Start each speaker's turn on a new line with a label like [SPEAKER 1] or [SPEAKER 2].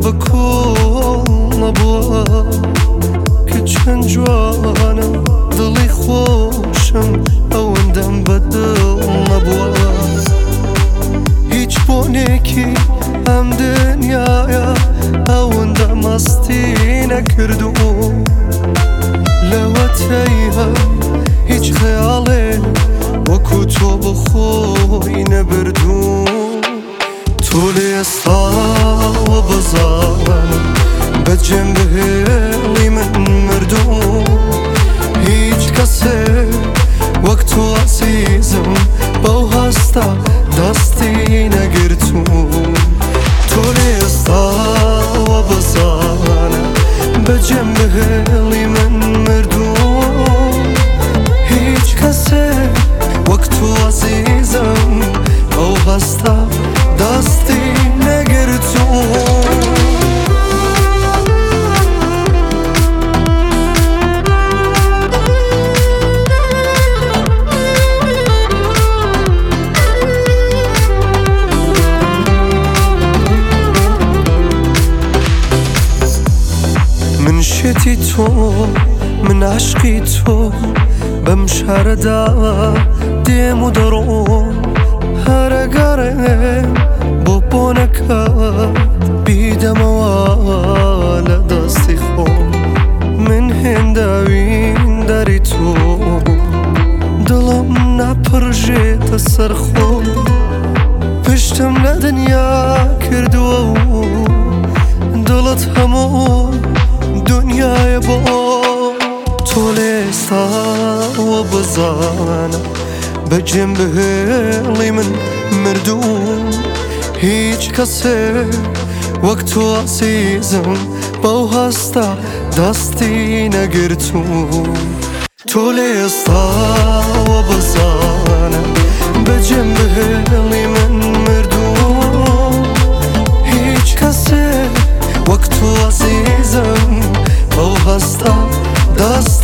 [SPEAKER 1] بکۆڵ نەبووە کە چەند جوانە دڵی خۆشم ئەوەندەم بەدڵ نەبووە هیچ بۆنێکی ئەم دنیایە ئەوەندە مەستی نەکردو لەوە تەیها هیچ خەیاڵێ وەکو تۆ بخۆی نەبردو تۆ لێ ئێستاوە بەزانە بەجێم بهێڵی من مردو هیچ کەسێ وەک تۆ عەزیزم بەو هەستە دەستی نەگرتو تۆ لێ ئێستاوە بەزانە بەجێم بهێڵی من مردو هیچ کەسێ وەک تۆ عەزیزم بەو هەستە دەستی نەگرتو من شێتی تۆ من عشقی تۆ بەم شارەدا دێم و دەڕۆم هەرەگەڕێ بۆ بۆنەکەت بیدەمەوە لە دەستی خۆم من هێنداوین دەری تۆ دڵم ناپڕژێتە سەر خۆم پشتم لە دنیا کردووە و دڵت هەموو دنیای بۆ تۆ لێ ئێستاوە بزانە بەجێم بهێڵی من مردو هیچ کەسێ وەک تۆ عەزیزم بەو هەستە دەستی نەگرتو تۆ لێ ئێستاوە بزانە بەجێم بهێڵی من مردو هیچ کەسێ وەک تۆ عەزیزم بەو هەستە دەست